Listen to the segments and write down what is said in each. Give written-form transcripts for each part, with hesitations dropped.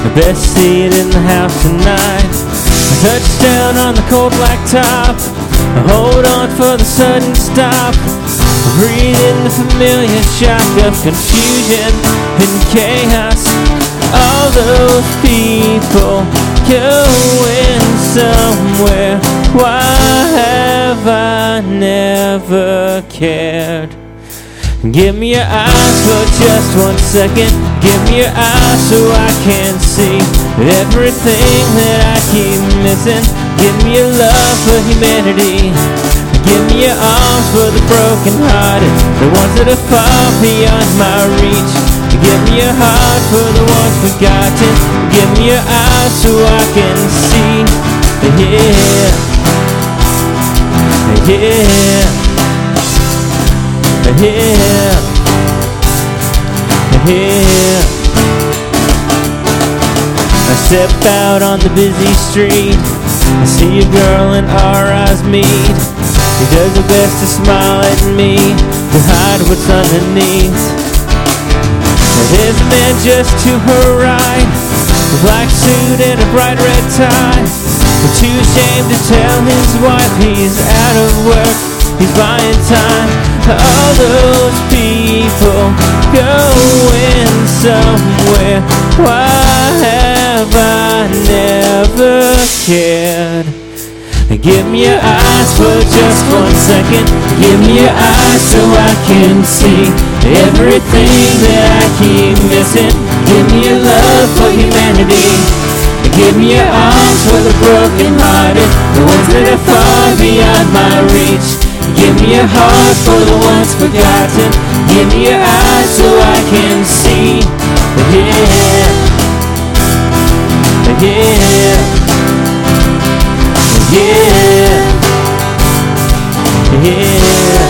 The best seat in the house tonight. A touchdown on the cold blacktop. Hold on for the sudden stop. Breathe in the familiar shock of confusion and chaos. All those people going somewhere. Why have I never cared? Give me your eyes for just 1 second. Give me your eyes so I can see everything that I keep missing. Give me your love for humanity. Give me your arms for the brokenhearted, the ones that are far beyond my reach. Give me your heart for the ones forgotten. Give me your eyes so I can see. Yeah, yeah, yeah, yeah. I step out on the busy street. I see a girl and our eyes meet. She does her best to smile at me, to hide what's underneath. And there's a man just to her right, a black suit and a bright red tie. But too ashamed to tell his wife he's out of work, he's buying time. All those people going somewhere. Why have I never cared? Give me your eyes for just 1 second. Give me your eyes so I can see everything that I keep missing. Give me your love for humanity. Give me your arms for the brokenhearted, the ones that are far beyond my reach. Give me your heart for the ones forgotten. Give me your eyes so I can see. Yeah, yeah, yeah, yeah.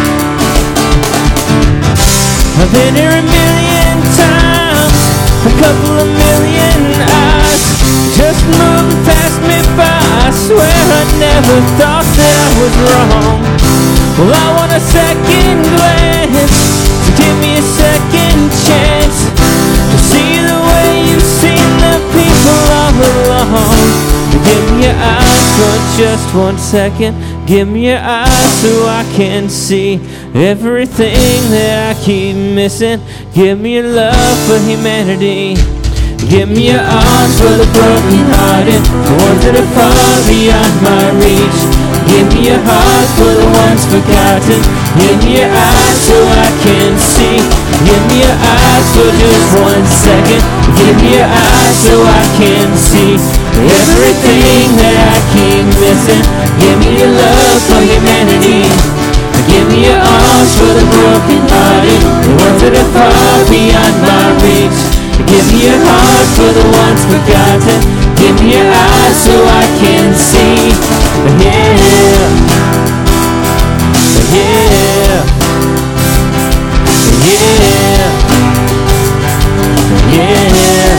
I've been here a million times, a couple of million eyes just moving past me by. I swear I never thought that I was wrong. Well, I want a second glance, so give me a second chance to see the way you've seen the people all along. Give me your eyes for just 1 second. Give me your eyes so I can see everything that I keep missing. Give me your love for humanity. Give me your arms for the brokenhearted, the ones that are far beyond my reach. Give me your heart for the ones forgotten. Give me your eyes so I can see. Give me your eyes for just 1 second. Give me your eyes so I can see everything that I keep missing. Give me your love for humanity. Give me your arms for the brokenhearted, the ones that are far beyond my reach. Give me your heart for the ones forgotten. Give me your eyes so I can see. Yeah, yeah, yeah, yeah,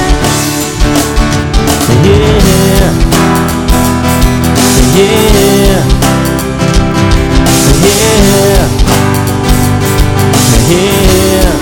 yeah, yeah.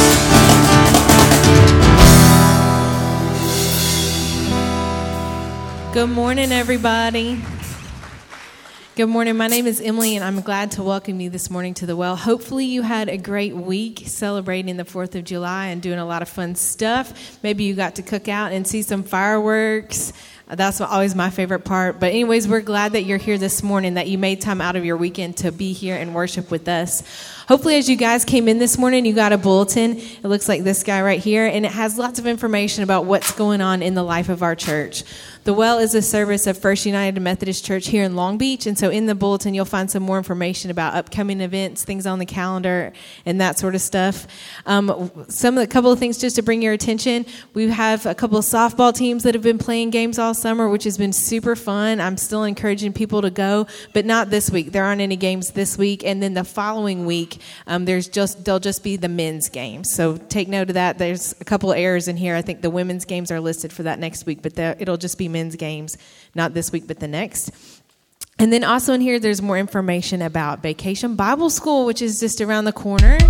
Good morning, everybody. Good morning. My name is Emily, and I'm glad to welcome you this morning to the Well. Hopefully you had a great week celebrating the 4th of July and doing a lot of fun stuff. Maybe you got to cook out and see some fireworks. That's always my favorite part. But anyways, we're glad that you're here this morning, that you made time out of your weekend to be here and worship with us. Hopefully, as you guys came in this morning, you got a bulletin. It looks like this guy right here, and it has lots of information about what's going on in the life of our church. The Well is a service of First United Methodist Church here in Long Beach, and so in the bulletin you'll find some more information about upcoming events, things on the calendar, and that sort of stuff. Couple of things just to bring your attention. We have a couple of softball teams that have been playing games all summer, which has been super fun. I'm still encouraging people to go, but not this week. There aren't any games this week, and then the following week they'll just be the men's games. So take note of that. There's a couple of errors in here. I think the women's games are listed for that next week, but it'll just be men's games, not this week, but the next. And then also in here, there's more information about Vacation Bible School, which is just around the corner.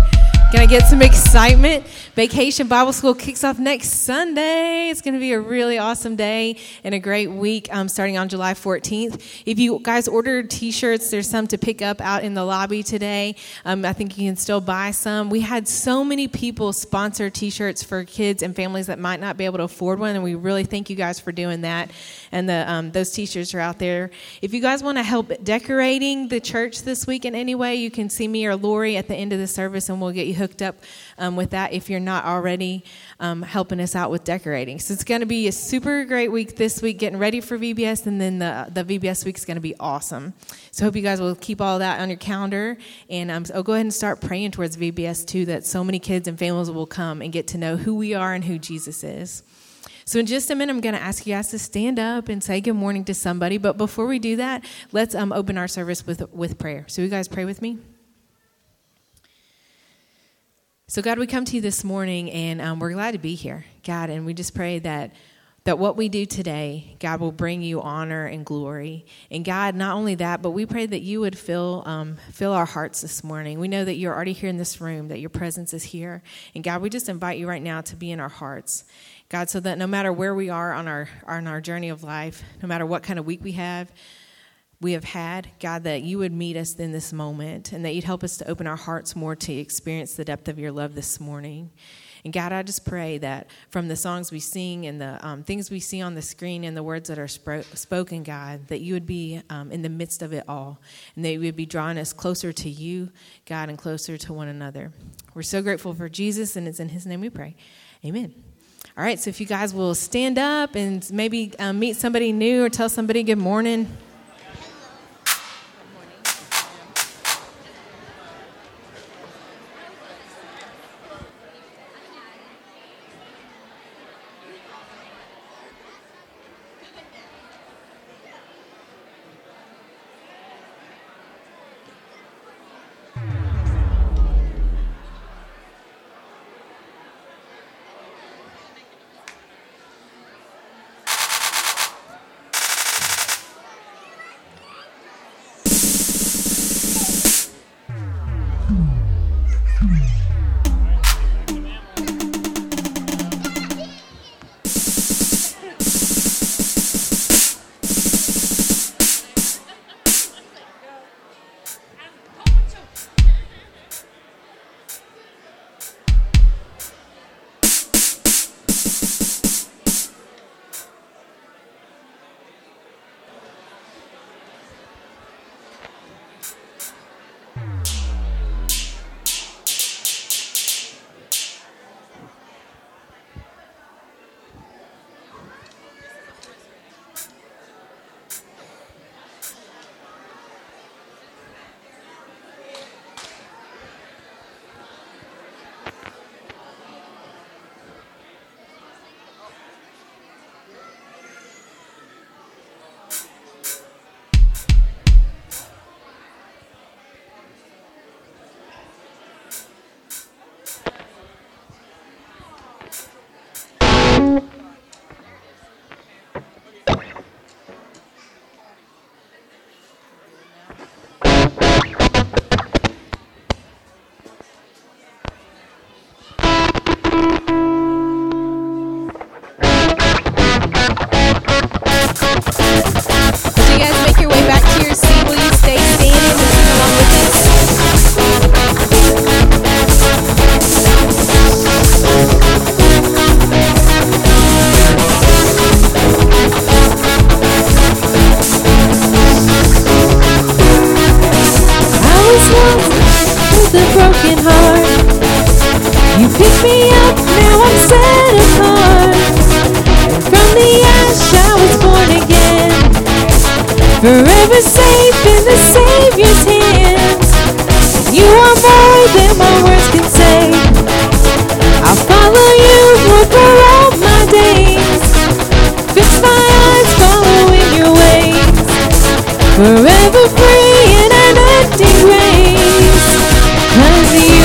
Gonna get some excitement. Vacation Bible School kicks off next Sunday. It's going to be a really awesome day and a great week starting on July 14th. If you guys ordered T-shirts, there's some to pick up out in the lobby today. I think you can still buy some. We had so many people sponsor T-shirts for kids and families that might not be able to afford one, and we really thank you guys for doing that. And those T-shirts are out there. If you guys want to help decorating the church this week in any way, you can see me or Lori at the end of the service, and we'll get you hooked up with that if you're not already helping us out with decorating. So it's going to be a super great week this week, getting ready for VBS, and then the VBS week is going to be awesome. So I hope you guys will keep all that on your calendar, and I'll go ahead and start praying towards VBS too, that so many kids and families will come and get to know who we are and who Jesus is. So in just a minute, I'm going to ask you guys to stand up and say good morning to somebody. But before we do that, let's open our service with prayer. So you guys pray with me. So, God, we come to you this morning, and we're glad to be here, God, and we just pray that what we do today, God, will bring you honor and glory. And, God, not only that, but we pray that you would fill our hearts this morning. We know that you're already here in this room, that your presence is here. And, God, we just invite you right now to be in our hearts, God, so that no matter where we are on our journey of life, no matter what kind of week we have had, God, that you would meet us in this moment and that you'd help us to open our hearts more to experience the depth of your love this morning. And God, I just pray that from the songs we sing and the things we see on the screen and the words that are spoken, God, that you would be in the midst of it all and that you would be drawing us closer to you, God, and closer to one another. We're so grateful for Jesus, and it's in his name we pray. Amen. All right, so if you guys will stand up and maybe meet somebody new or tell somebody good morning. Forever safe in the Savior's hands. You are more than my words can say. I'll follow you, Lord, for all my days. Fix my eyes following your ways. Forever free in an empty grace. 'Cause you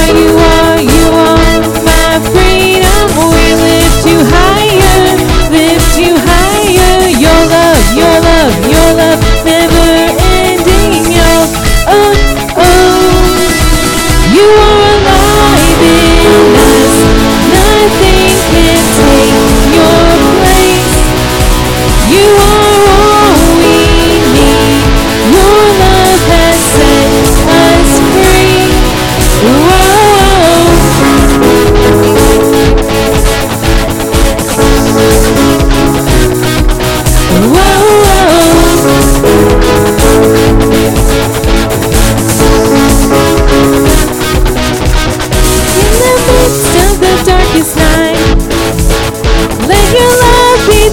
are my freedom. We lift you higher, lift you higher. Your love never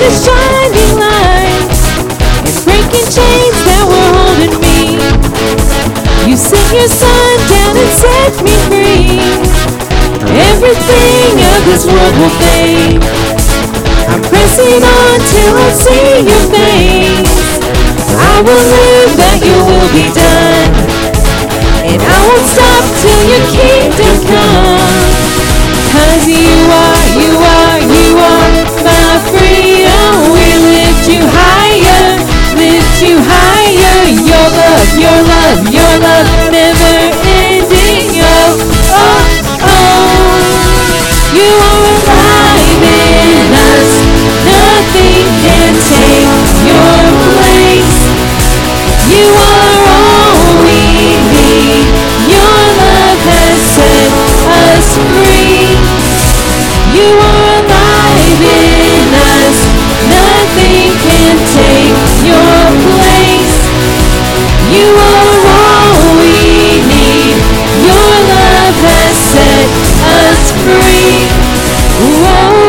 the shining light. It's breaking chains that were holding me. You sent your son down and set me free. Everything of this world will fade. I'm pressing on till I see your face. I will live that your will be done, and I won't stop till your kingdom comes. 'Cause you are my freedom. We lift you higher, lift you higher. Your love, your love, your love, never ending. Oh, you are alive in us. Nothing can take your place. You are all we need. Your love has set us free. You are alive in us. Nothing can take your place. You are all we need. Your love has set us free. Whoa.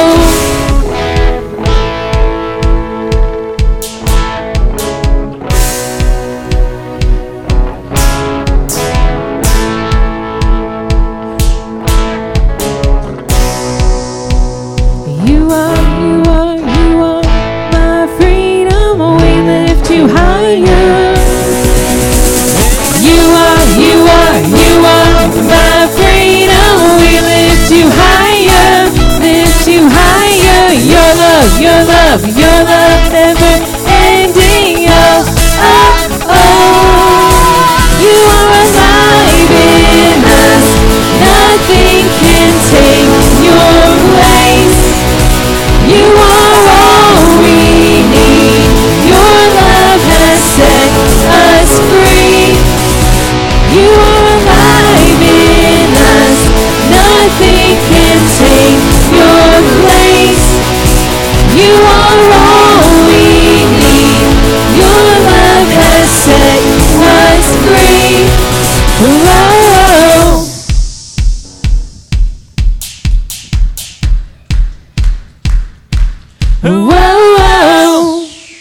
You are my freedom. We lift you higher. You are my freedom. We lift you higher, lift you higher. Your love, your love, your love, never ending. You are alive in us. Nothing can take your place. You are all we need. Your love has set us free. You are alive in us. Nothing can take your place. You are all we need. Your love has set us free. Whoa. Whoa.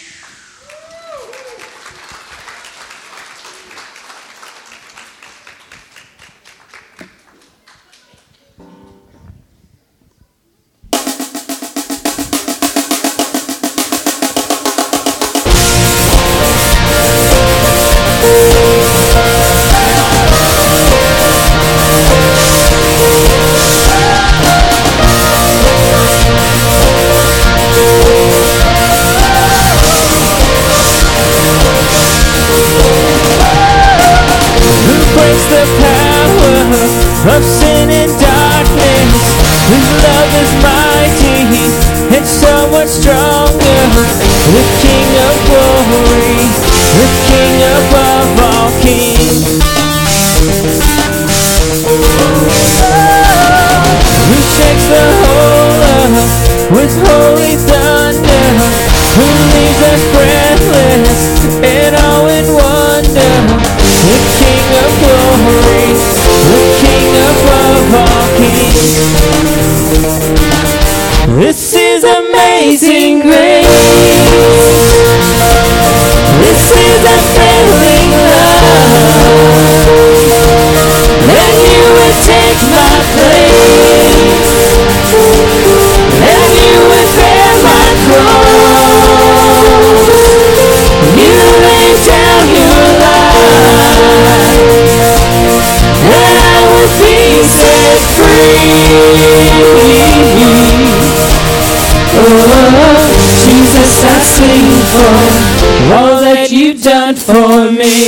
The power of sin and darkness, His love is mighty and so much stronger. The King of glory, the King above all kings, who shakes the whole earth with holy thunder, who leaves us breathless and all in wonder. The King of glory, the King above all kings. This is amazing grace. This is a thrilling love, that you would take my place, that you would bear my cross. You laid down your life, that I would be set free. Oh, Jesus, I sing for all that you've done for me.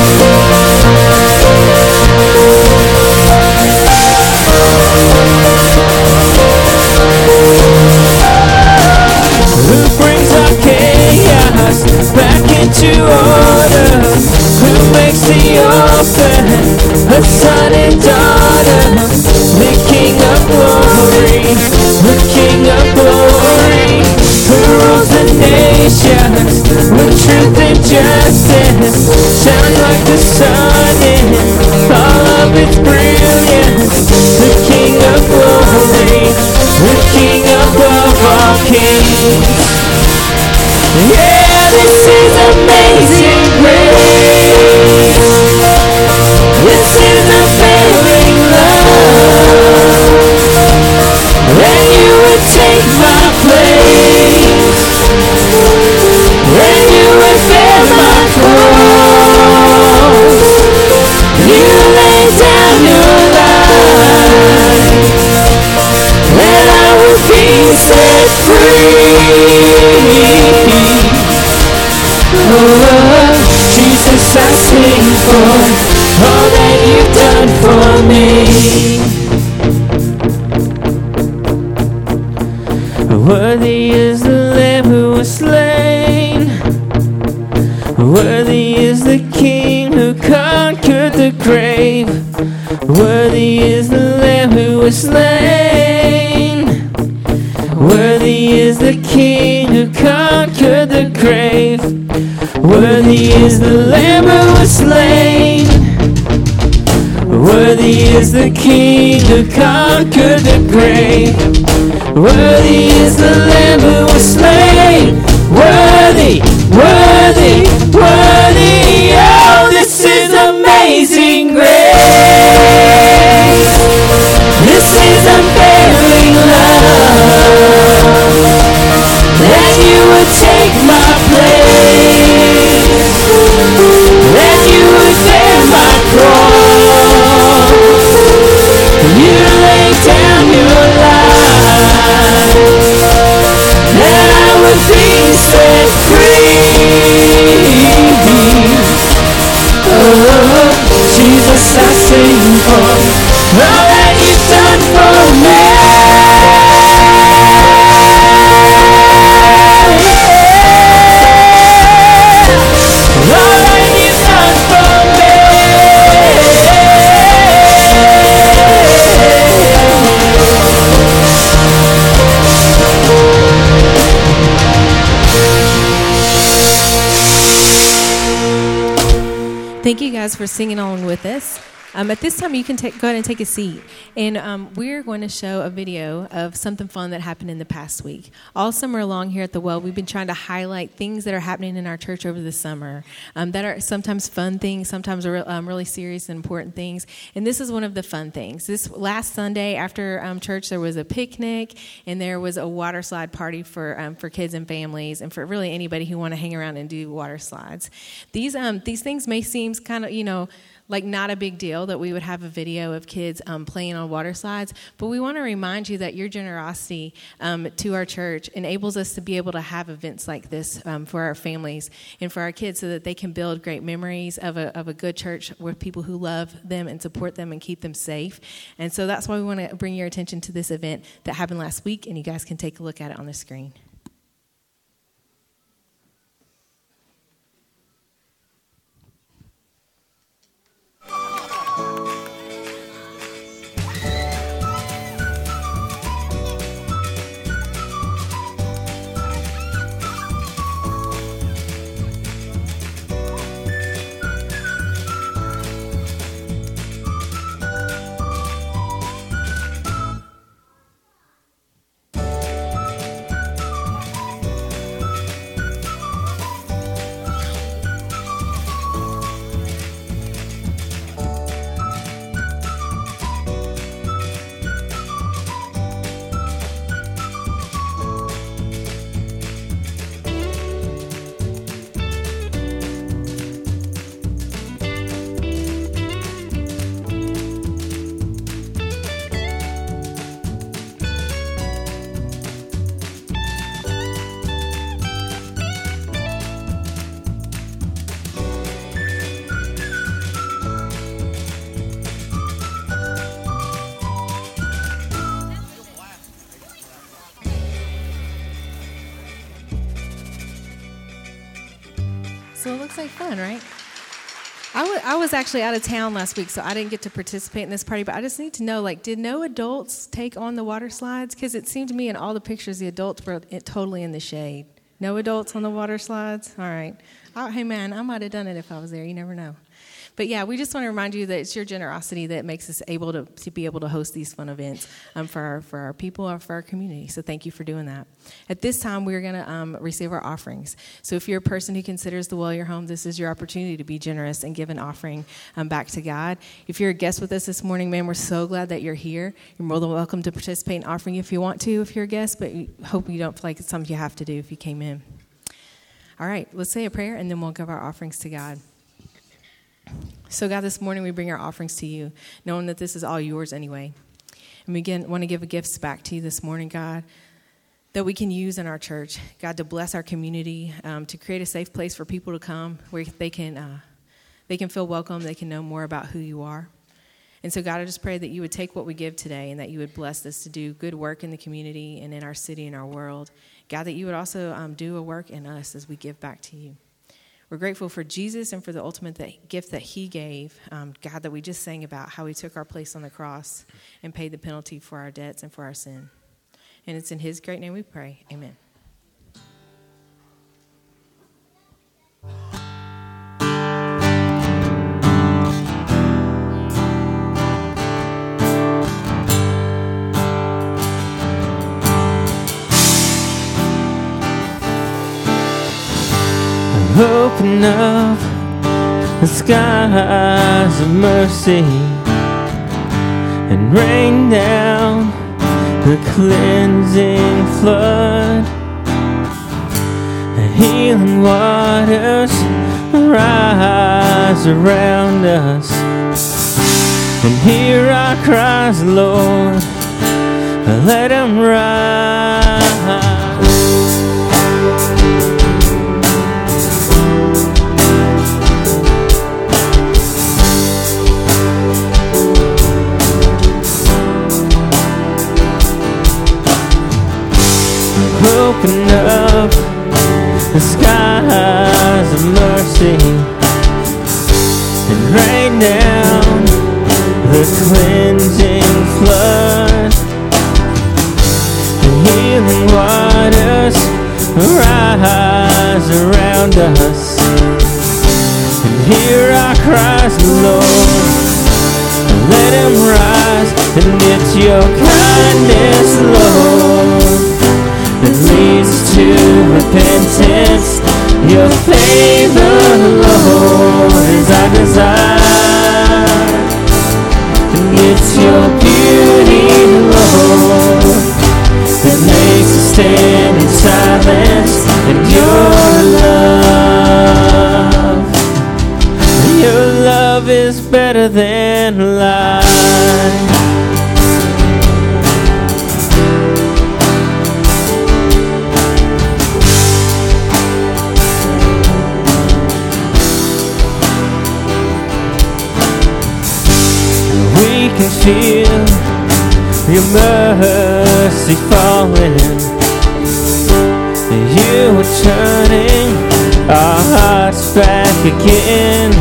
Who brings our chaos back into order? Who makes the orphan a son and daughter? The King of glory, the King of glory, who rules the nations with truth and justice, shine like the sun in all of its brilliance. The King of glory, the King above all kings. Yeah, this is amazing grace. This is unfailing love. That you would take my place. That you would bear my cross. You laid down your life. That I would be set free. Oh, Jesus, I sing for all that you've done for me. Worthy is the Lamb who was slain. Worthy is the King who conquered the grave. Worthy is the Lamb who was slain. Worthy is the King who conquered the grave. Worthy is the Lamb who was slain. Worthy is the King who conquered the grave. Worthy is the Lamb who was slain. Worthy, worthy, worthy. Oh, this is amazing grace. This is unfailing love. That you would take my place. That you would bear my cross. You laid down your life. That I would be set free. Oh, Jesus, I sing for all that you've done for me. All that you've done for me. Thank you guys for singing along with us. At this time, you can go ahead and take a seat. And we're going to show a video of something fun that happened in the past week. All summer long here at the Well, we've been trying to highlight things that are happening in our church over the summer that are sometimes fun things, sometimes really serious and important things. And this is one of the fun things. This last Sunday after church, there was a picnic, and there was a water slide party for kids and families, and for really anybody who want to hang around and do water slides. These things may seem kind of, like not a big deal that we would have a video of kids playing on water slides, but we want to remind you that your generosity to our church enables us to be able to have events like this for our families and for our kids, so that they can build great memories of a good church with people who love them and support them and keep them safe. And so that's why we want to bring your attention to this event that happened last week, and you guys can take a look at it on the screen. So it looks like fun, right? I was actually out of town last week, so I didn't get to participate in this party, but I just need to know, did no adults take on the water slides? Because it seemed to me in all the pictures, the adults were totally in the shade. No adults on the water slides? All right. Hey, man, I might have done it if I was there. You never know. But yeah, we just want to remind you that it's your generosity that makes us able to be able to host these fun events for our people or for our community. So thank you for doing that. At this time, we're going to receive our offerings. So if you're a person who considers the well your home, this is your opportunity to be generous and give an offering back to God. If you're a guest with us this morning, man, we're so glad that you're here. You're more than welcome to participate in offering if you want to, if you're a guest, but we hope you don't feel like it's something you have to do if you came in. All right, let's say a prayer, and then we'll give our offerings to God. So, God, this morning we bring our offerings to you, knowing that this is all yours anyway. And we want to give gifts back to you this morning, God, that we can use in our church. God, to bless our community, to create a safe place for people to come where they can feel welcome, they can know more about who you are. And so, God, I just pray that you would take what we give today and that you would bless us to do good work in the community and in our city and our world. God, that you would also do a work in us as we give back to you. We're grateful for Jesus and for the ultimate gift that he gave, God, that we just sang about, how he took our place on the cross and paid the penalty for our debts and for our sin. And it's in his great name we pray. Amen. Open up the skies of mercy and rain down the cleansing flood. The healing waters rise around us, and hear our cries, Lord, let them rise. Open up the skies of mercy and rain down the cleansing flood. The healing waters rise around us, and hear our cries, Lord, let them rise. And it's your kindness, Lord, that leads to repentance. Your favor, Lord, is our desire. And it's your beauty, Lord, that makes us stand in silence. And your love is better than life. Can feel your mercy falling. You are turning our hearts back again.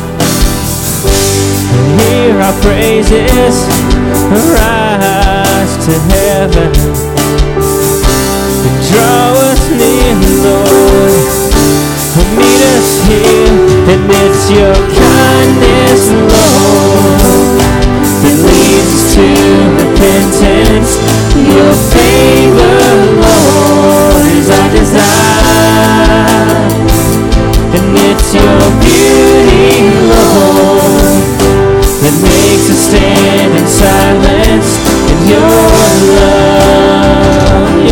Hear our praises rise to heaven. Draw us near, Lord, meet us here. And it's your kindness, Lord, that leads to repentance. Your favor, Lord, is our desire. And it's your beauty, Lord, that makes us stand in silence. And your love,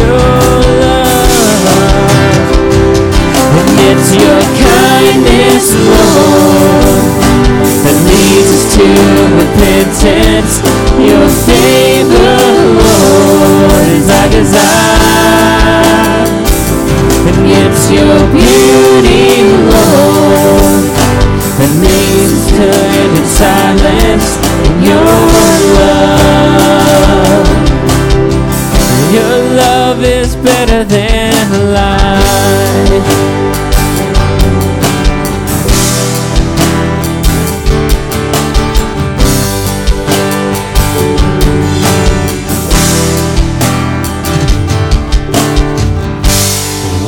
and it's your kindness, Lord, that leads us to repentance. Your favor, Lord, is our desire. And it's your beauty, Lord, that makes us turn in silence. And your love is better than life.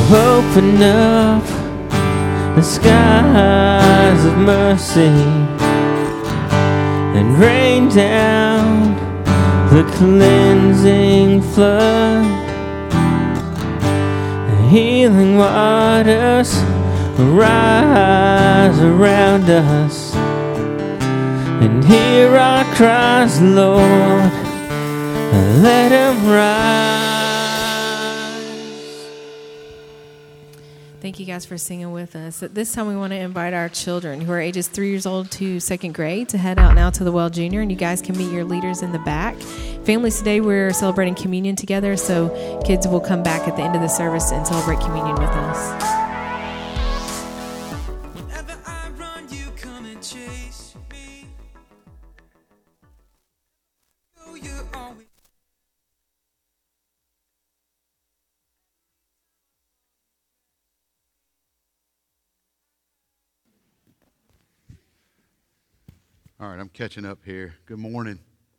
Open up the skies of mercy and rain down the cleansing flood. Healing waters rise around us, and hear our cries, Lord, let them rise. Thank you guys for singing with us. At this time, we want to invite our children who are ages 3 years old to 2nd grade to head out now to the Well Junior, and you guys can meet your leaders in the back. Families, today we're celebrating communion together, so kids will come back at the end of the service and celebrate communion with us. All right, I'm catching up here. Good morning.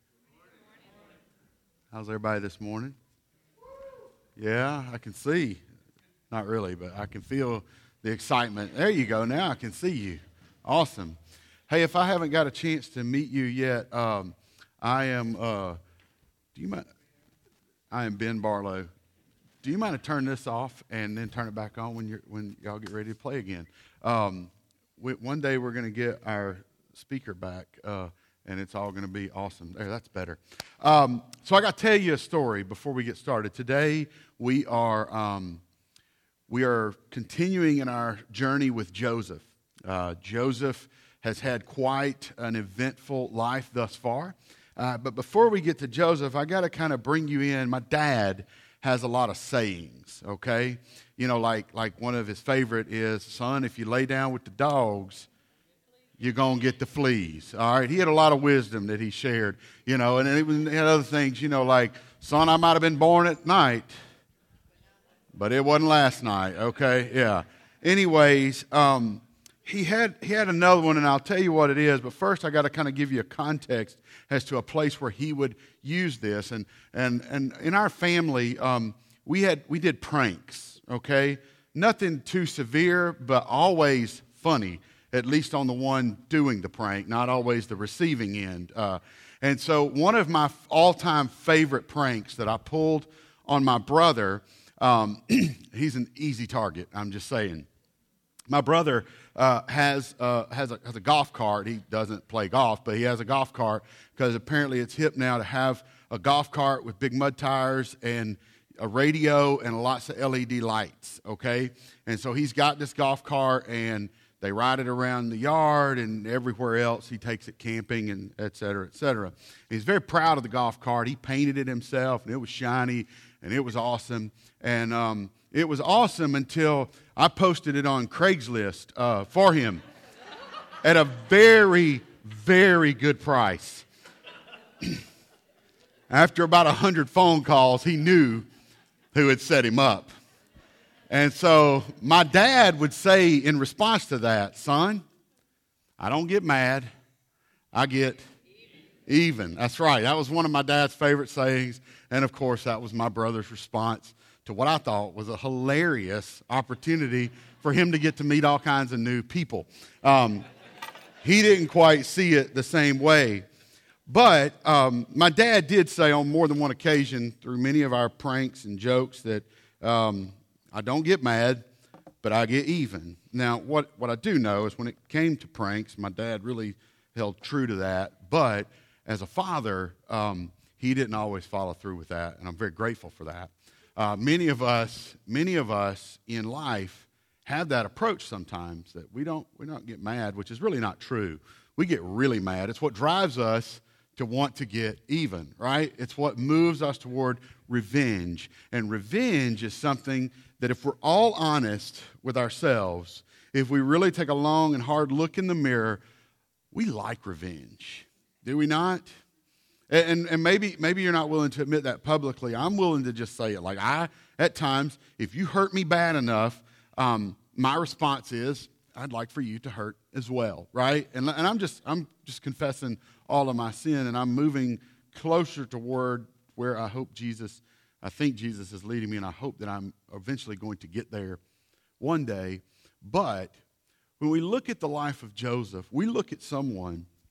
How's everybody this morning? Yeah, I can see. Not really, but I can feel the excitement. There you go. Now I can see you. Awesome. Hey, if I haven't got a chance to meet you yet, I am. Do you mind? I am Ben Barlow. Do you mind to turn this off and then turn it back on when y'all get ready to play again? One day we're going to get our speaker back, and it's all going to be awesome. There, that's better. So I got to tell you a story before we get started. Today we are continuing in our journey with Joseph. Joseph has had quite an eventful life thus far. But before we get to Joseph, I got to kind of bring you in. My dad has a lot of sayings, okay? You know, like one of his favorite is, son, if you lay down with the dogs, you're going to get the fleas, all right? He had a lot of wisdom that he shared, you know, and he had other things, you know, like, son, I might have been born at night, but it wasn't last night, okay? Yeah. Anyways, he had another one, and I'll tell you what it is, but first I got to kind of give you a context as to a place where he would use this. And in our family, we did pranks, okay? Nothing too severe, but always funny. At least on the one doing the prank, not always the receiving end. And so one of my all-time favorite pranks that I pulled on my brother, he's an easy target, I'm just saying. My brother has a golf cart. He doesn't play golf, but he has a golf cart because apparently it's hip now to have a golf cart with big mud tires and a radio and lots of LED lights, okay? And so he's got this golf cart, and they ride it around the yard and everywhere else. He takes it camping and et cetera, et cetera. He's very proud of the golf cart. He painted it himself, and it was shiny, and it was awesome. And it was awesome until I posted it on Craigslist for him at a very, very good price. After about 100 phone calls, he knew who had set him up. And so my dad would say in response to that, son, I don't get mad, I get even. That's right. That was one of my dad's favorite sayings. And of course, that was my brother's response to what I thought was a hilarious opportunity for him to get to meet all kinds of new people. He didn't quite see it the same way. But my dad did say on more than one occasion through many of our pranks and jokes that I don't get mad, but I get even. Now, what I do know is when it came to pranks, my dad really held true to that. But as a father, he didn't always follow through with that, and I'm very grateful for that. Many of us in life have that approach sometimes, that we don't get mad, which is really not true. We get really mad. It's what drives us to want to get even, right? It's what moves us toward revenge. And revenge is something that if we're all honest with ourselves, if we really take a long and hard look in the mirror, we like revenge. Do we not? And maybe you're not willing to admit that publicly. I'm willing to just say it. Like at times, if you hurt me bad enough, my response is, I'd like for you to hurt as well, right? And I'm just confessing all of my sin, and I'm moving closer toward where I think Jesus is leading me, and I hope that I'm eventually going to get there one day. But when we look at the life of Joseph, we look at someone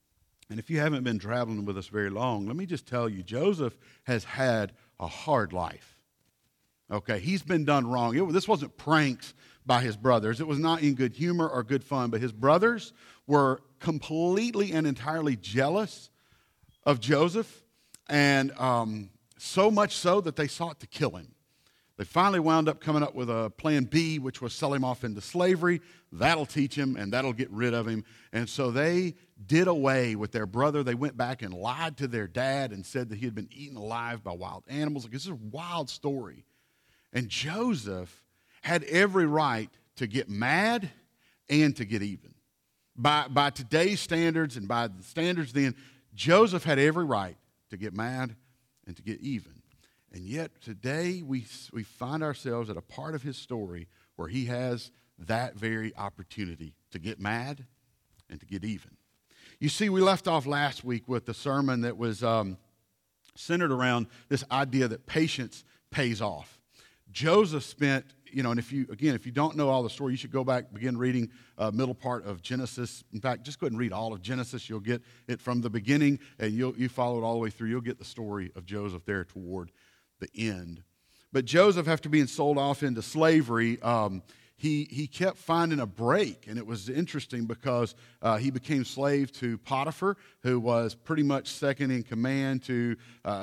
And if you haven't been traveling with us very long, let me just tell you, Joseph has had a hard life. Okay, he's been done wrong. This wasn't pranks by his brothers. It was not in good humor or good fun, but his brothers were completely and entirely jealous of Joseph, and so much so that they sought to kill him. They finally wound up coming up with a plan B, which was sell him off into slavery. That'll teach him, and that'll get rid of him. And so they did away with their brother. They went back and lied to their dad and said that he had been eaten alive by wild animals. Like, this is a wild story. And Joseph had every right to get mad and to get even. By today's standards and by the standards then, Joseph had every right to get mad and to get even. And yet today we find ourselves at a part of his story where he has that very opportunity to get mad and to get even. You see, we left off last week with the sermon that was centered around this idea that patience pays off. Joseph spent, and if you don't know all the story, you should go back, begin reading middle part of Genesis. In fact, just go ahead and read all of Genesis. You'll get it from the beginning, and you follow it all the way through. You'll get the story of Joseph there toward the end. But Joseph, after being sold off into slavery, he kept finding a break, and it was interesting because he became slave to Potiphar, who was pretty much second in command to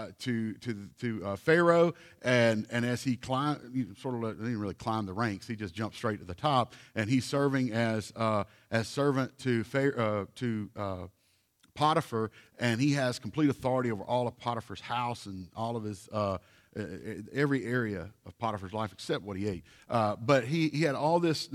Pharaoh. And as he climbed, didn't really climb the ranks; he just jumped straight to the top. And he's serving as servant to Potiphar, and he has complete authority over all of Potiphar's house and all of his every area of Potiphar's life except what he ate. But he had all this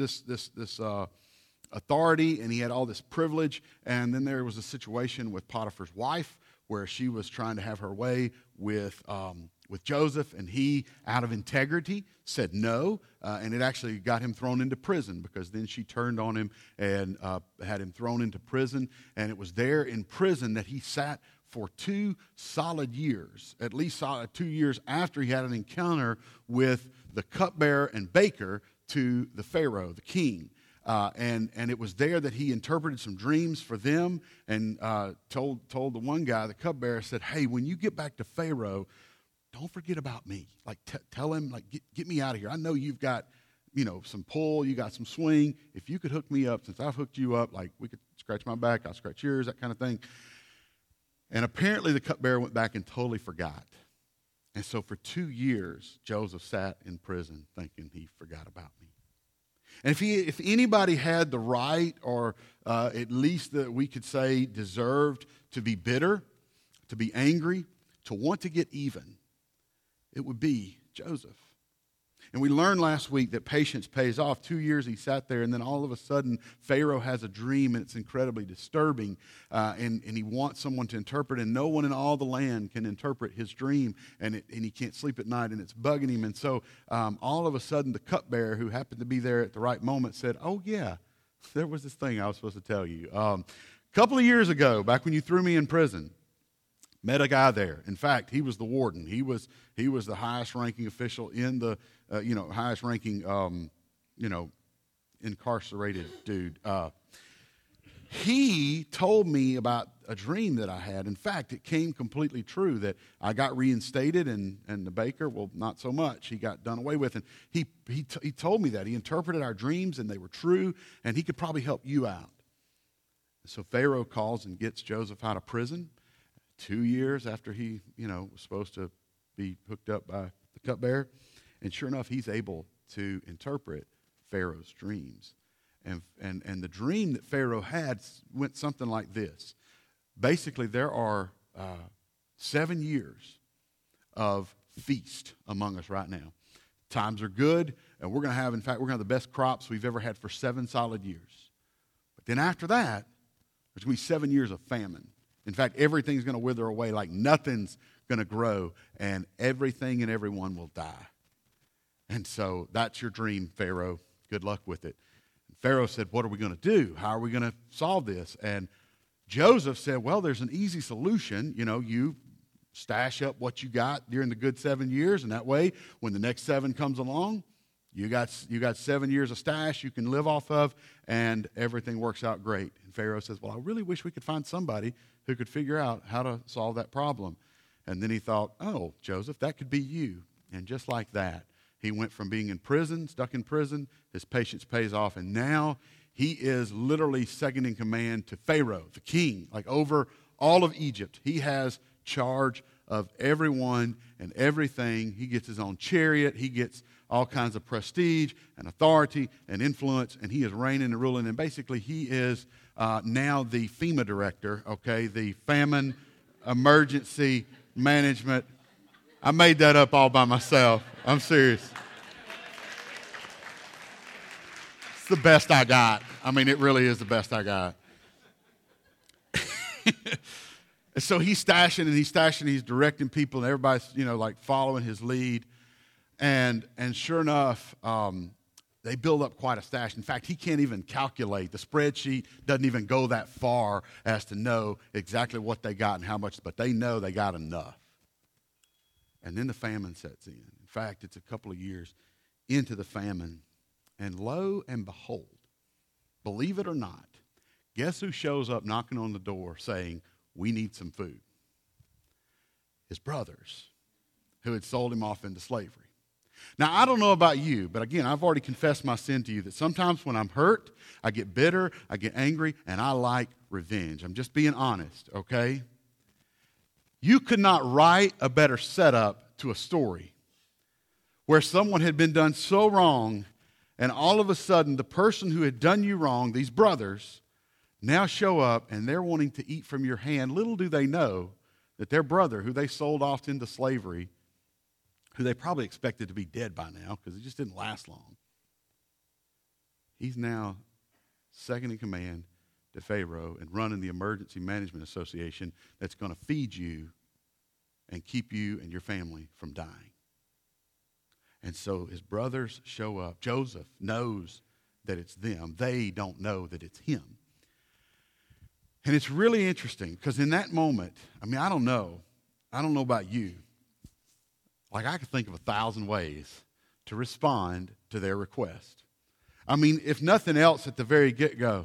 authority, and he had all this privilege. And then there was a situation with Potiphar's wife where she was trying to have her way with Joseph, and he, out of integrity, said no, and it actually got him thrown into prison, because then she turned on him and had him thrown into prison. And it was there in prison that he sat for 2 solid years, at least 2 years after he had an encounter with the cupbearer and baker to the Pharaoh, the king. And it was there that he interpreted some dreams for them, and told the one guy, the cupbearer, said, "Hey, when you get back to Pharaoh, don't forget about me. Like, tell him, like, get me out of here. I know you've got, some pull, you got some swing. If you could hook me up, since I've hooked you up, like, we could scratch my back, I'll scratch yours, that kind of thing." And apparently the cupbearer went back and totally forgot. And so for 2 years, Joseph sat in prison thinking he forgot about me. And if anybody had the right, or at least that we could say deserved to be bitter, to be angry, to want to get even, it would be Joseph. And we learned last week that patience pays off. 2 years he sat there, and then all of a sudden Pharaoh has a dream, and it's incredibly disturbing, and he wants someone to interpret, and no one in all the land can interpret his dream, and he can't sleep at night, and it's bugging him. And so all of a sudden the cupbearer, who happened to be there at the right moment, said, "Oh yeah, there was this thing I was supposed to tell you. A couple of years ago, back when you threw me in prison, met a guy there. In fact, he was the warden. He was the highest ranking official in the, highest ranking, incarcerated dude. He told me about a dream that I had. In fact, it came completely true that I got reinstated, and the baker, well, not so much. He got done away with. And he told me that. He interpreted our dreams, and they were true, and he could probably help you out." So Pharaoh calls and gets Joseph out of prison 2 years after he, was supposed to be hooked up by the cupbearer. And sure enough, he's able to interpret Pharaoh's dreams. And the dream that Pharaoh had went something like this. Basically, there are 7 years of feast among us right now. Times are good, and we're going to have the best crops we've ever had for 7 solid years. But then after that, there's going to be 7 years of famine. In fact, everything's going to wither away, like nothing's going to grow, and everything and everyone will die. And so that's your dream, Pharaoh. Good luck with it. And Pharaoh said, "What are we going to do? How are we going to solve this?" And Joseph said, "Well, there's an easy solution. You stash up what you got during the good 7 years, and that way, when the next 7 comes along, You got 7 years of stash you can live off of, and everything works out great. And Pharaoh says, well, I really wish we could find somebody who could figure out how to solve that problem. And then he thought, oh, Joseph, that could be you. And just like that, he went from being in prison, stuck in prison, his patience pays off, and now he is literally second in command to Pharaoh, the king, like over all of Egypt. He has charge of everyone and everything. He gets his own chariot. He gets all kinds of prestige and authority and influence, and he is reigning and ruling. And basically, he is now the FEMA director, okay, the Famine Emergency Management. I made that up all by myself. I'm serious. It's the best I got. I mean, it really is the best I got. And so he's stashing, he's directing people, and everybody's, like following his lead. And sure enough, they build up quite a stash. In fact, he can't even calculate. The spreadsheet doesn't even go that far as to know exactly what they got and how much, but they know they got enough. And then the famine sets in. In fact, it's a couple of years into the famine. And lo and behold, believe it or not, guess who shows up knocking on the door saying, we need some food? His brothers, who had sold him off into slavery. Now, I don't know about you, but again, I've already confessed my sin to you that sometimes when I'm hurt, I get bitter, I get angry, and I like revenge. I'm just being honest, okay? You could not write a better setup to a story where someone had been done so wrong, and all of a sudden the person who had done you wrong, these brothers, now show up and they're wanting to eat from your hand. Little do they know that their brother, who they sold off into slavery, who they probably expected to be dead by now because it just didn't last long, he's now second in command to Pharaoh and running the Emergency Management Association that's going to feed you and keep you and your family from dying. And so his brothers show up. Joseph knows that it's them. They don't know that it's him. And it's really interesting because in that moment, I don't know about you. Like, I could think of 1,000 ways to respond to their request. If nothing else, at the very get-go,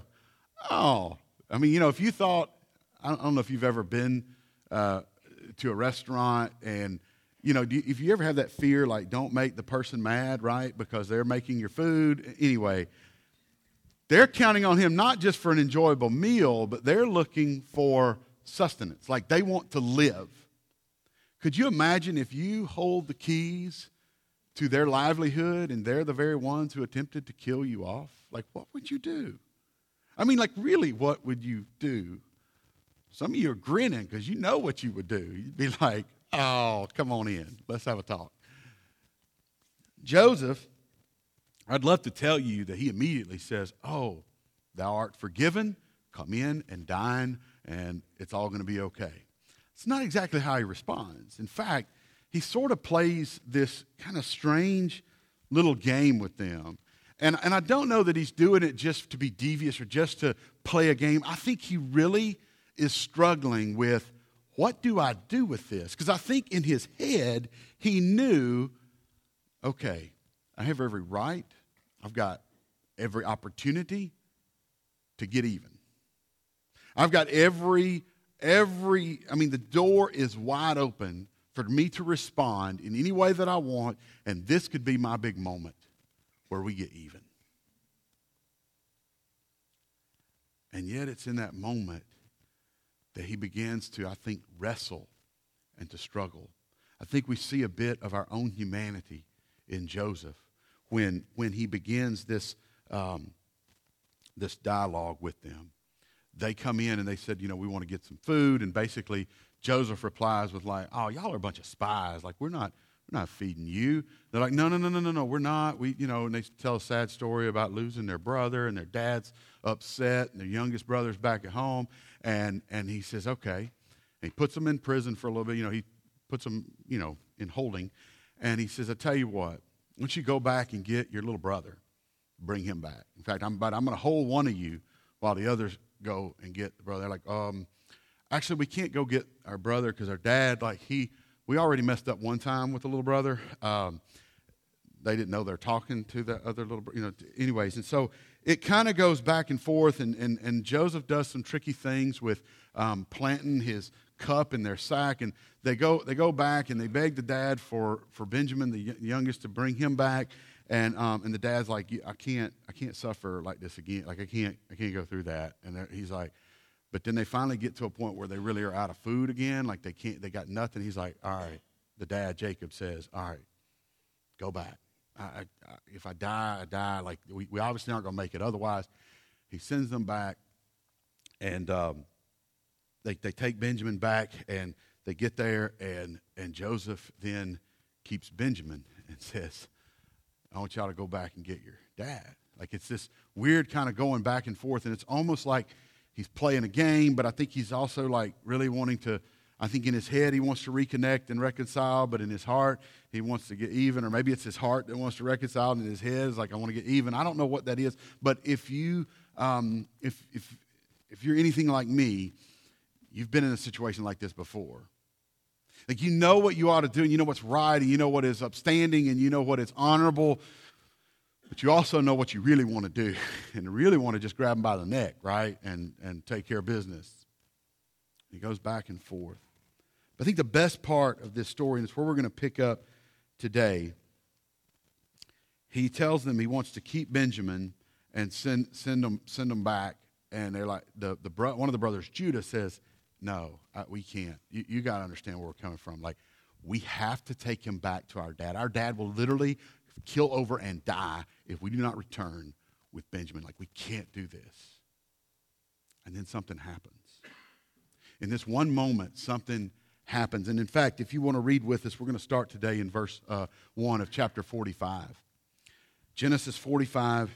if you thought, I don't know if you've ever been to a restaurant and, if you ever have that fear, like, don't make the person mad, right, because they're making your food. Anyway, they're counting on him not just for an enjoyable meal, but they're looking for sustenance. Like, they want to live. Could you imagine if you hold the keys to their livelihood and they're the very ones who attempted to kill you off? Like, what would you do? Really, what would you do? Some of you are grinning because you know what you would do. You'd be like, oh, come on in. Let's have a talk. Joseph, I'd love to tell you that he immediately says, oh, thou art forgiven. Come in and dine, and it's all going to be okay. It's not exactly how he responds. In fact, he sort of plays this kind of strange little game with them. And I don't know that he's doing it just to be devious or just to play a game. I think he really is struggling with, what do I do with this? Because I think in his head, he knew, okay, I have every right. I've got every opportunity to get even. I've got the door is wide open for me to respond in any way that I want, and this could be my big moment where we get even. And yet it's in that moment that he begins to, I think, wrestle and to struggle. I think we see a bit of our own humanity in Joseph when he begins this dialogue with them. They come in and they said, we want to get some food. And basically, Joseph replies with like, oh, y'all are a bunch of spies. Like, we're not feeding you. They're like, no, we're not. And they tell a sad story about losing their brother, and their dad's upset, and their youngest brother's back at home. And he says, okay. And he puts them in prison for a little bit. He puts them, in holding. And he says, I tell you what, why don't you go back and get your little brother, bring him back. In fact, I'm going to hold one of you while the others go and get the brother. They're like, actually, we can't go get our brother because our dad, we already messed up one time with the little brother. they didn't know they're talking to the other little, anyways. And so it kind of goes back and forth, and Joseph does some tricky things with planting his cup in their sack, and they go back and they beg the dad for Benjamin, the youngest, to bring him back, and the dad's like, I can't suffer like this again, like I can't go through that. And he's like, but then they finally get to a point where they really are out of food again, like they got nothing. He's like, all right, the dad, Jacob, says, all right, go back. If I die, I die. Like we obviously aren't going to make it otherwise. He sends them back, and they take Benjamin back, and they get there, and Joseph then keeps Benjamin and says, I want y'all to go back and get your dad. Like it's this weird kind of going back and forth, and it's almost like he's playing a game, but I think he's also like really wanting to, I think in his head he wants to reconnect and reconcile, but in his heart he wants to get even, or maybe it's his heart that wants to reconcile, and in his head is like, I want to get even. I don't know what that is, but if you, if you're anything like me, you've been in a situation like this before. Like you know what you ought to do, and you know what's right, and you know what is upstanding, and you know what is honorable, but you also know what you really want to do, and really want to just grab him by the neck, right, and take care of business. He goes back and forth. But I think the best part of this story, and it's where we're going to pick up today, he tells them he wants to keep Benjamin and send them back, and they're like, one of the brothers, Judah, says, no, we can't. You got to understand where we're coming from. Like, we have to take him back to our dad. Our dad will literally kill over and die if we do not return with Benjamin. Like, we can't do this. And then something happens. In this one moment, something happens. And in fact, if you want to read with us, we're going to start today in verse 1 of chapter 45. Genesis 45,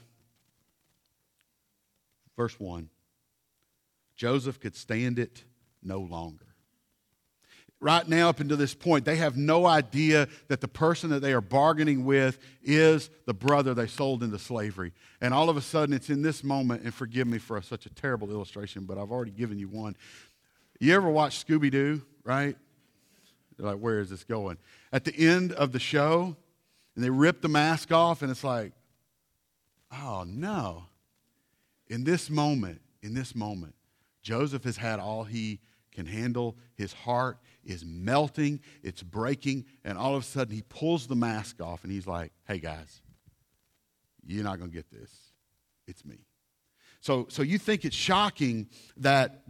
verse 1. Joseph could stand it no longer. Right now, up until this point, they have no idea that the person that they are bargaining with is the brother they sold into slavery. And all of a sudden, it's in this moment, and forgive me for such a terrible illustration, but I've already given you one. You ever watch Scooby-Doo, right? You're like, where is this going? At the end of the show, and they rip the mask off, and it's like, oh, no. In this moment, Joseph has had all he can handle. His heart is melting, it's breaking, and all of a sudden he pulls the mask off, and he's like, hey, guys, you're not going to get this. It's me. So you think it's shocking that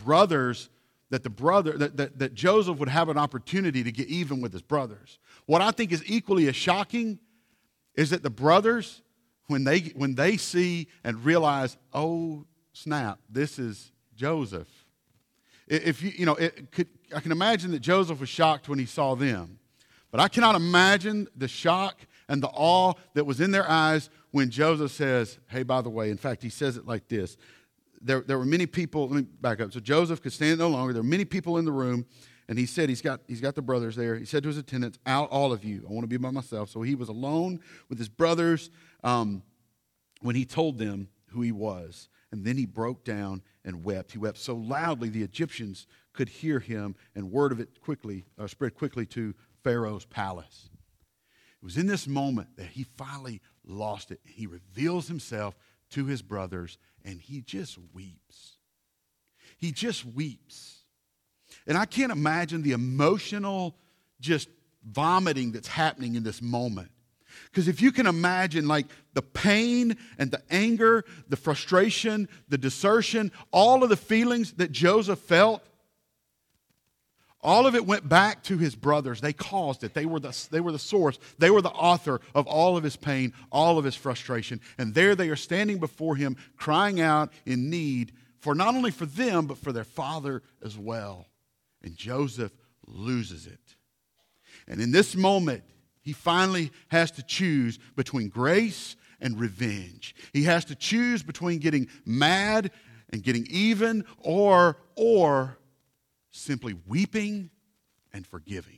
Joseph would have an opportunity to get even with his brothers. What I think is equally as shocking is that the brothers, when they see and realize, oh snap, this is Joseph. If I can imagine that Joseph was shocked when he saw them, but I cannot imagine the shock and the awe that was in their eyes when Joseph says, hey, by the way, in fact, he says it like this. There were many people, let me back up. So Joseph could stand no longer. There were many people in the room, and he said, he's got the brothers there. He said to his attendants, out all of you. I want to be by myself. So he was alone with his brothers when he told them who he was. And then he broke down and wept. He wept so loudly the Egyptians could hear him, and word of it spread quickly to Pharaoh's palace. It was in this moment that he finally lost it. He reveals himself to his brothers, and he just weeps. He just weeps. And I can't imagine the emotional just vomiting that's happening in this moment. Because if you can imagine, like, the pain and the anger, the frustration, the desertion, all of the feelings that Joseph felt, all of it went back to his brothers. They caused it. They were the source. They were the author of all of his pain, all of his frustration. And there they are standing before him, crying out in need for not only for them, but for their father as well. And Joseph loses it. And in this moment, he finally has to choose between grace and revenge. He has to choose between getting mad and getting even, or simply weeping and forgiving.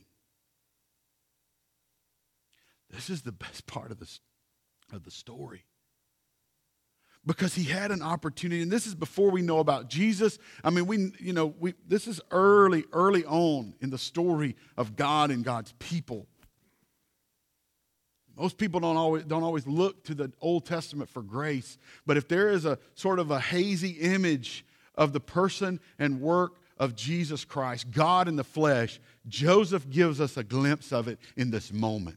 This is the best part of the story. Because he had an opportunity, and this is before we know about Jesus. I mean, this is early on in the story of God and God's people. Most people don't always look to the Old Testament for grace, but if there is a sort of a hazy image of the person and work of Jesus Christ, God in the flesh, Joseph gives us a glimpse of it in this moment.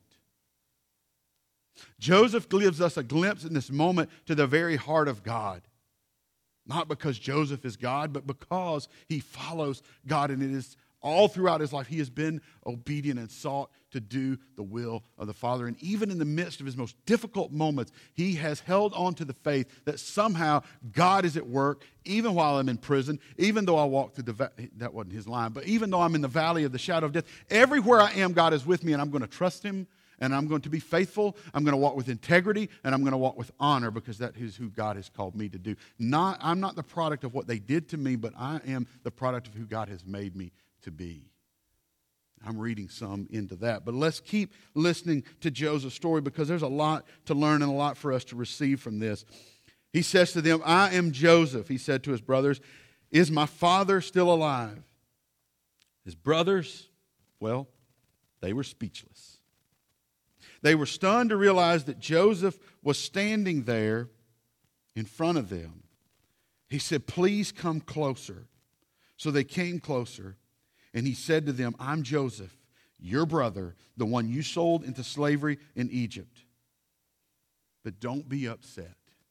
Joseph gives us a glimpse in this moment to the very heart of God. Not because Joseph is God, but because he follows God, and it is all throughout his life, he has been obedient and sought to do the will of the Father. And even in the midst of his most difficult moments, he has held on to the faith that somehow God is at work, even while I'm in prison, even though I walk through that wasn't his line, but even though I'm in the valley of the shadow of death, everywhere I am, God is with me, and I'm going to trust him, and I'm going to be faithful. I'm going to walk with integrity, and I'm going to walk with honor, because that is who God has called me to do. I'm not the product of what they did to me, but I am the product of who God has made me to be. I'm reading some into that. But let's keep listening to Joseph's story, because there's a lot to learn and a lot for us to receive from this. He says to them, I am Joseph, he said to his brothers. Is my father still alive? His brothers, well, they were speechless. They were stunned to realize that Joseph was standing there in front of them. He said, please come closer. So they came closer. And he said to them, I'm Joseph, your brother, the one you sold into slavery in Egypt. But don't be upset.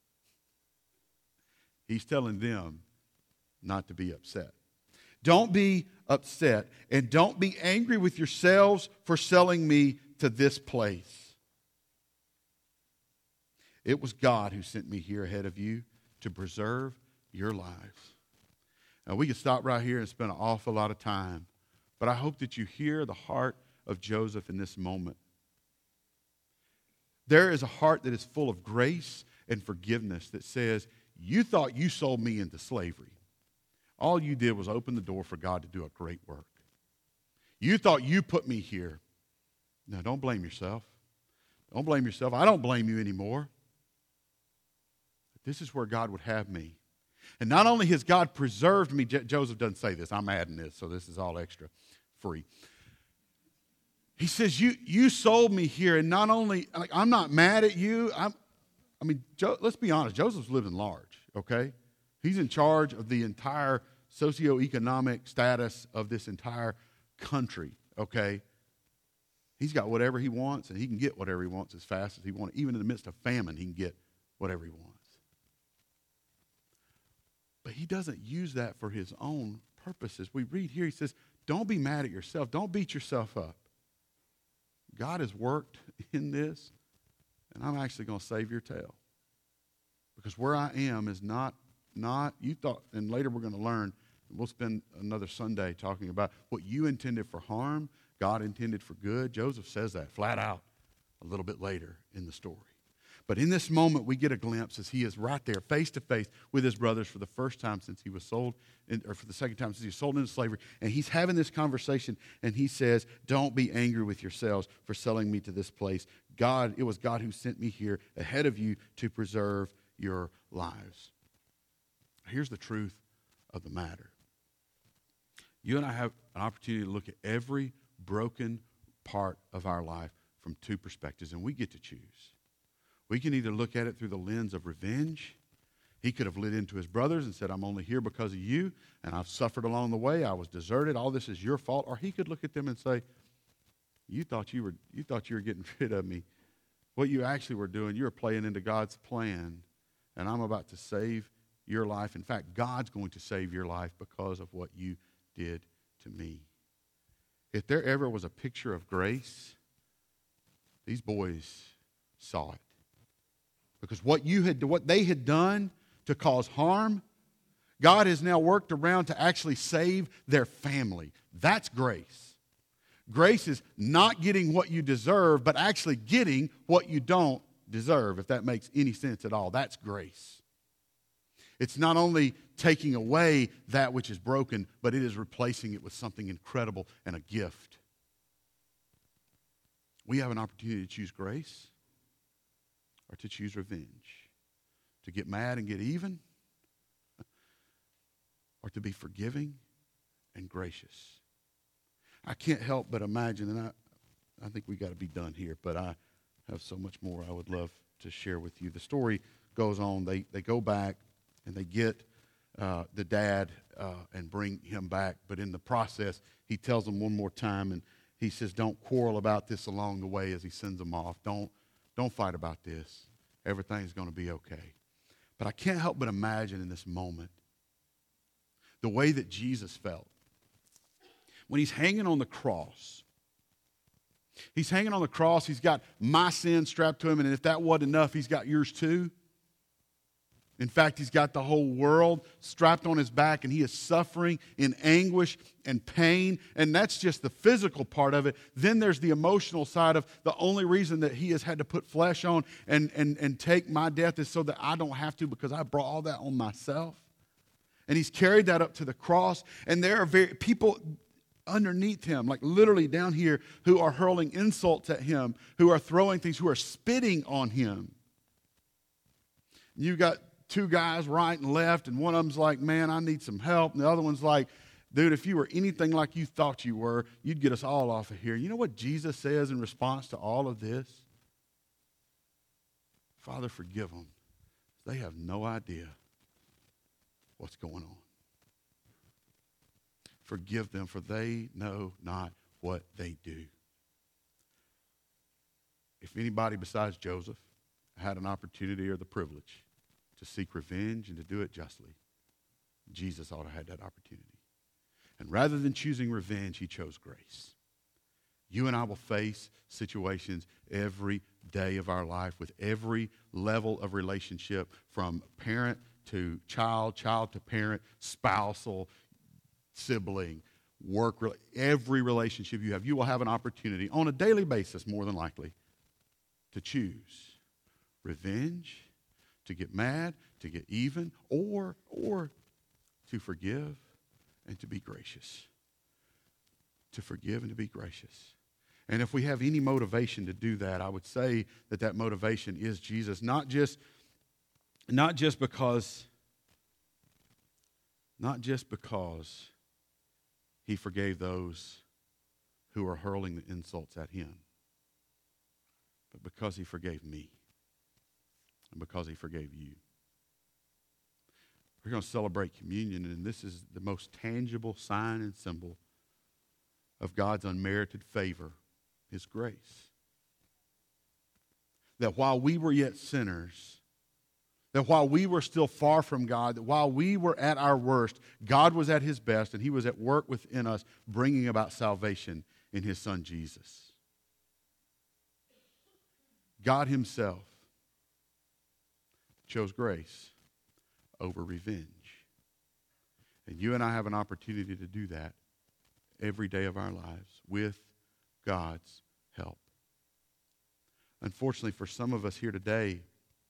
He's telling them not to be upset. Don't be upset, and don't be angry with yourselves for selling me to this place. It was God who sent me here ahead of you to preserve your lives. Now, we could stop right here and spend an awful lot of time, but I hope that you hear the heart of Joseph in this moment. There is a heart that is full of grace and forgiveness that says, you thought you sold me into slavery. All you did was open the door for God to do a great work. You thought you put me here. No, don't blame yourself. Don't blame yourself. I don't blame you anymore. This is where God would have me. And not only has God preserved me, Joseph doesn't say this, I'm adding this, so this is all extra free. He says, you sold me here, and not only, I'm not mad at you. Let's be honest, Joseph's living large, okay? He's in charge of the entire socioeconomic status of this entire country, okay? He's got whatever he wants, and he can get whatever he wants as fast as he wants. Even in the midst of famine, he can get whatever he wants. But he doesn't use that for his own purposes. We read here, he says, don't be mad at yourself. Don't beat yourself up. God has worked in this, and I'm actually going to save your tail. Because where I am is not you thought, and later we're going to learn, we'll spend another Sunday talking about what you intended for harm, God intended for good. Joseph says that flat out a little bit later in the story. But in this moment, we get a glimpse as he is right there, face to face with his brothers for the first time since he was sold, or for the second time since he was sold into slavery. And he's having this conversation, and he says, don't be angry with yourselves for selling me to this place. It was God who sent me here ahead of you to preserve your lives. Here's the truth of the matter. You and I have an opportunity to look at every broken part of our life from two perspectives, and we get to choose. We can either look at it through the lens of revenge. He could have lit into his brothers and said, I'm only here because of you, and I've suffered along the way. I was deserted. All this is your fault. Or he could look at them and say, you thought you were getting rid of me. What you actually were doing, you were playing into God's plan, and I'm about to save your life. In fact, God's going to save your life because of what you did to me. If there ever was a picture of grace, these boys saw it. Because what they had done to cause harm, God has now worked around to actually save their family. That's grace. Grace is not getting what you deserve, but actually getting what you don't deserve, if that makes any sense at all. That's grace. It's not only taking away that which is broken, but it is replacing it with something incredible and a gift. We have an opportunity to choose grace or to choose revenge, to get mad and get even, or to be forgiving and gracious. I can't help but imagine, and I think we got to be done here, but I have so much more I would love to share with you. The story goes on. They go back and they get the dad and bring him back. But in the process, he tells them one more time, and he says, don't quarrel about this along the way as he sends them off. Don't fight about this. Everything's going to be okay. But I can't help but imagine in this moment the way that Jesus felt. When he's hanging on the cross, he's hanging on the cross, he's got my sin strapped to him, and if that wasn't enough, he's got yours too. In fact, he's got the whole world strapped on his back, and he is suffering in anguish and pain, and that's just the physical part of it. Then there's the emotional side of the only reason that he has had to put flesh on and take my death is so that I don't have to, because I brought all that on myself. And he's carried that up to the cross, and there are people underneath him, like literally down here, who are hurling insults at him, who are throwing things, who are spitting on him. You got two guys right and left, and one of them's like, man, I need some help. And the other one's like, dude, if you were anything like you thought you were, you'd get us all off of here. You know what Jesus says in response to all of this? Father, forgive them. They have no idea what's going on. Forgive them, for they know not what they do. If anybody besides Joseph had an opportunity or the privilege to seek revenge and to do it justly, Jesus ought to have had that opportunity. And rather than choosing revenge, he chose grace. You and I will face situations every day of our life with every level of relationship, from parent to child, child to parent, spousal, sibling, work, every relationship you have. You will have an opportunity on a daily basis, more than likely, to choose revenge, to get mad, to get even, or to forgive and to be gracious. To forgive and to be gracious. And if we have any motivation to do that, I would say that motivation is Jesus. Not just because he forgave those who are hurling the insults at him, but because he forgave me and because he forgave you. We're going to celebrate communion, and this is the most tangible sign and symbol of God's unmerited favor, his grace. That while we were yet sinners, that while we were still far from God, that while we were at our worst, God was at his best, and he was at work within us, bringing about salvation in his Son Jesus. God himself chose grace over revenge. And you and I have an opportunity to do that every day of our lives with God's help. Unfortunately, for some of us here today,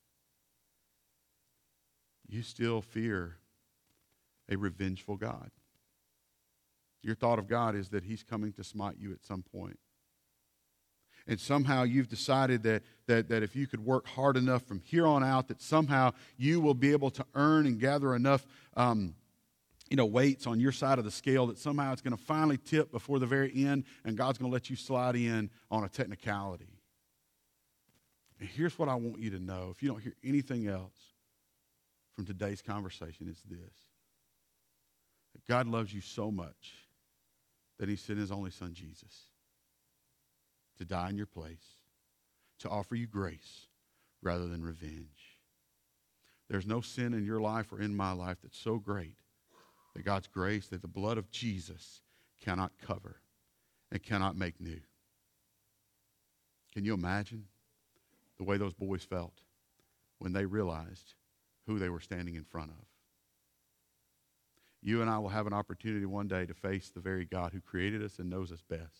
you still fear a revengeful God. Your thought of God is that he's coming to smite you at some point. And somehow you've decided that if you could work hard enough from here on out, that somehow you will be able to earn and gather enough weights on your side of the scale that somehow it's going to finally tip before the very end, and God's going to let you slide in on a technicality. And here's what I want you to know. If you don't hear anything else from today's conversation, it's this: that God loves you so much that he sent his only Son, Jesus, to die in your place, to offer you grace rather than revenge. There's no sin in your life or in my life that's so great that God's grace, that the blood of Jesus cannot cover and cannot make new. Can you imagine the way those boys felt when they realized who they were standing in front of? You and I will have an opportunity one day to face the very God who created us and knows us best.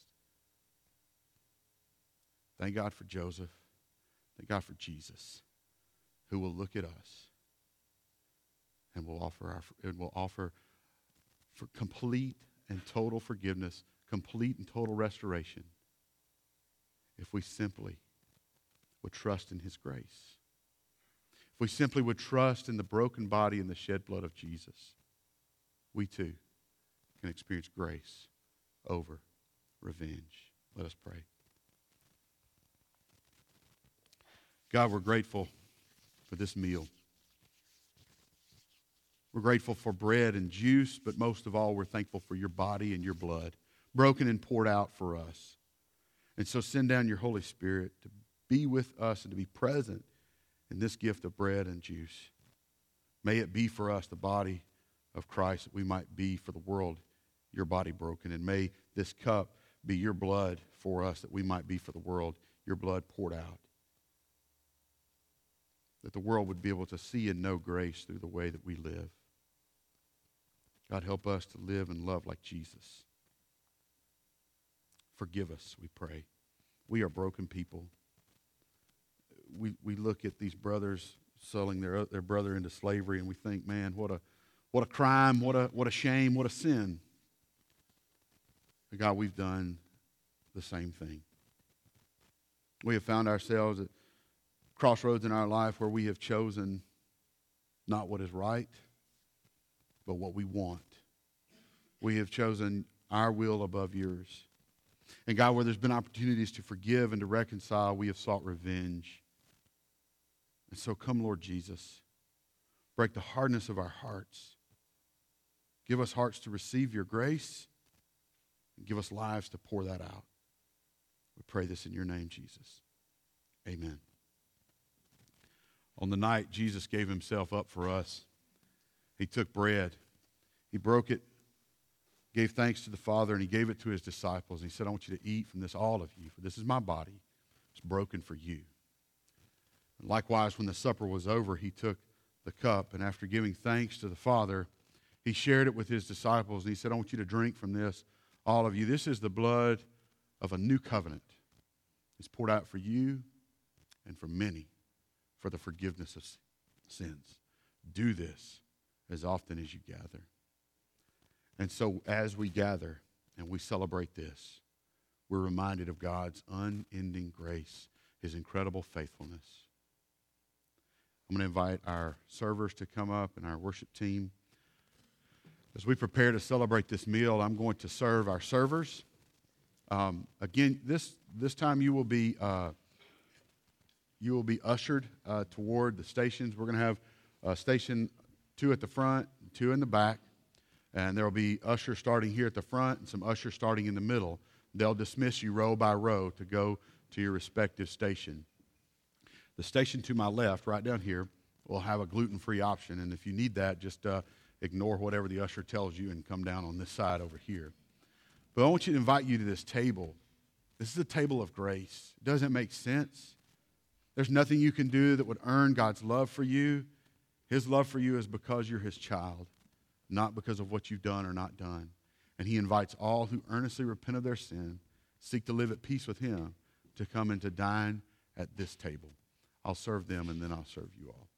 Thank God for Joseph. Thank God for Jesus, who will look at us and will offer for complete and total forgiveness, complete and total restoration, if we simply would trust in his grace. If we simply would trust in the broken body and the shed blood of Jesus, we too can experience grace over revenge. Let us pray. God, we're grateful for this meal. We're grateful for bread and juice, but most of all, we're thankful for your body and your blood, broken and poured out for us. And so send down your Holy Spirit to be with us and to be present in this gift of bread and juice. May it be for us the body of Christ, that we might be for the world your body broken. And may this cup be your blood for us, that we might be for the world your blood poured out. That the world would be able to see and know grace through the way that we live. God, help us to live and love like Jesus. Forgive us, we pray. We are broken people. We look at these brothers selling their brother into slavery, and we think, man, what a crime, what a shame, what a sin. But God, we've done the same thing. We have found ourselves at crossroads in our life where we have chosen not what is right, but what we want. We have chosen our will above yours. And God, where there's been opportunities to forgive and to reconcile, we have sought revenge. And so come, Lord Jesus, break the hardness of our hearts. Give us hearts to receive your grace, and give us lives to pour that out. We pray this in your name, Jesus. Amen. On the night Jesus gave himself up for us, he took bread, he broke it, gave thanks to the Father, and he gave it to his disciples. He said, I want you to eat from this, all of you, for this is my body. It's broken for you. And likewise, when the supper was over, he took the cup, and after giving thanks to the Father, he shared it with his disciples, and he said, I want you to drink from this, all of you. This is the blood of a new covenant. It's poured out for you and for many for the forgiveness of sins. Do this as often as you gather. And so as we gather and we celebrate this, we're reminded of God's unending grace, his incredible faithfulness. I'm going to invite our servers to come up and our worship team. As we prepare to celebrate this meal, I'm going to serve our servers. Again, this time you will be ushered toward the stations. We're going to have station 2 at the front, 2 in the back, and there will be ushers starting here at the front and some ushers starting in the middle. They'll dismiss you row by row to go to your respective station. The station to my left, right down here, will have a gluten-free option, and if you need that, just ignore whatever the usher tells you and come down on this side over here. But I want you to invite you to this table. This is a table of grace. It doesn't make sense. There's nothing you can do that would earn God's love for you. His love for you is because you're his child, not because of what you've done or not done. And he invites all who earnestly repent of their sin, seek to live at peace with him, to come and to dine at this table. I'll serve them, and then I'll serve you all.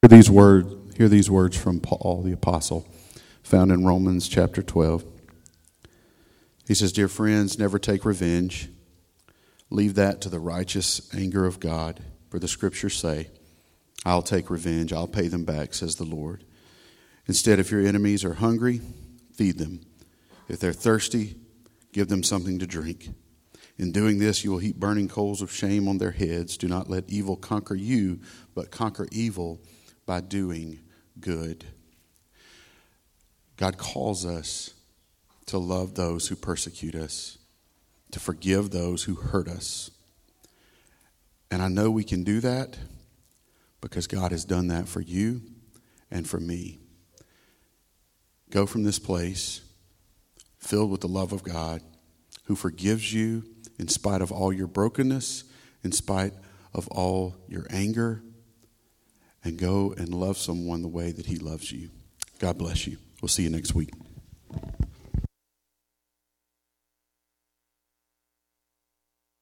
Hear these words from Paul the Apostle, found in Romans chapter 12. He says, "Dear friends, never take revenge. Leave that to the righteous anger of God. For the scriptures say, 'I'll take revenge, I'll pay them back,' says the Lord. Instead, if your enemies are hungry, feed them. If they're thirsty, give them something to drink. In doing this, you will heap burning coals of shame on their heads. Do not let evil conquer you, but conquer evil by doing good." God calls us to love those who persecute us, to forgive those who hurt us. And I know we can do that because God has done that for you and for me. Go from this place filled with the love of God, who forgives you in spite of all your brokenness, in spite of all your anger, and go and love someone the way that he loves you. God bless you. We'll see you next week.